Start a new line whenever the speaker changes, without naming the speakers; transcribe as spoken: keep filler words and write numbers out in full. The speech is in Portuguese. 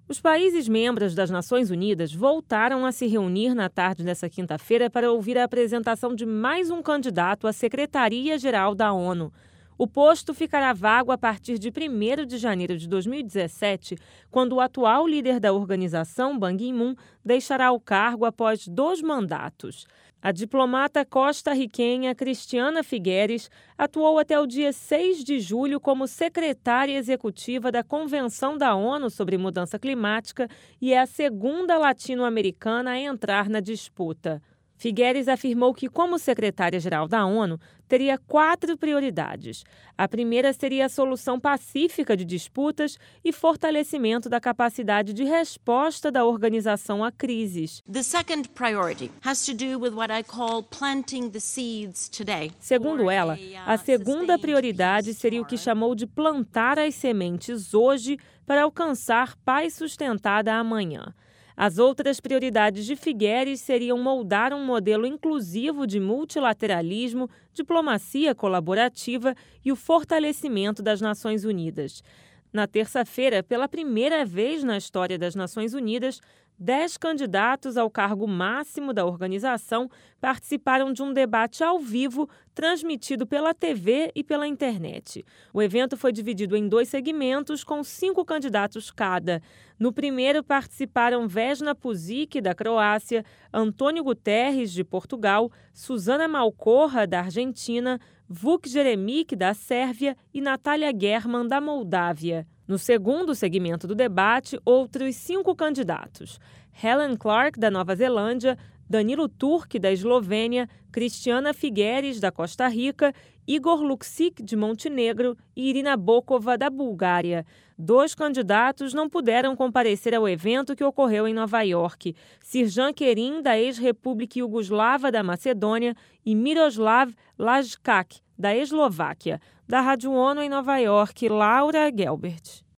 Os países membros das Nações Unidas voltaram a se reunir na tarde desta quinta-feira para ouvir a apresentação de mais um candidato à Secretaria-Geral da ONU. O posto ficará vago a partir de primeiro de janeiro de dois mil e dezessete, quando o atual líder da organização, Ban Ki-moon, deixará o cargo após dois mandatos. A diplomata costarriquenha Christiana Figueres atuou até o dia seis de julho como secretária executiva da Convenção da ONU sobre Mudança Climática e é a segunda latino-americana a entrar na disputa. Figueres afirmou que, como secretária-geral da ONU, teria quatro prioridades. A primeira seria a solução pacífica de disputas e fortalecimento da capacidade de resposta da organização a crises.
The second priority has to do with what I call planting the seeds today.
Segundo ela, a segunda prioridade seria o que chamou de plantar as sementes hoje para alcançar paz sustentada amanhã. As outras prioridades de Figueres seriam moldar um modelo inclusivo de multilateralismo, diplomacia colaborativa e o fortalecimento das Nações Unidas. Na terça-feira, pela primeira vez na história das Nações Unidas, dez candidatos ao cargo máximo da organização participaram de um debate ao vivo transmitido pela T V e pela internet. O evento foi dividido em dois segmentos, com cinco candidatos cada. No primeiro participaram Vesna Pusic, da Croácia, Antônio Guterres, de Portugal, Susana Malcorra, da Argentina, Vuk Jeremic, da Sérvia e Natália German, da Moldávia. No segundo segmento do debate, outros cinco candidatos: Helen Clark, da Nova Zelândia, Danilo Turk, da Eslovênia, Christiana Figueres, da Costa Rica, Igor Lukšić, de Montenegro e Irina Bokova, da Bulgária. Dois candidatos não puderam comparecer ao evento que ocorreu em Nova York: Sirjan Kerin, da ex-República Iugoslava da Macedônia, e Miroslav Lajčák, da Eslováquia. Da Rádio ONU em Nova York, Laura Gelbert.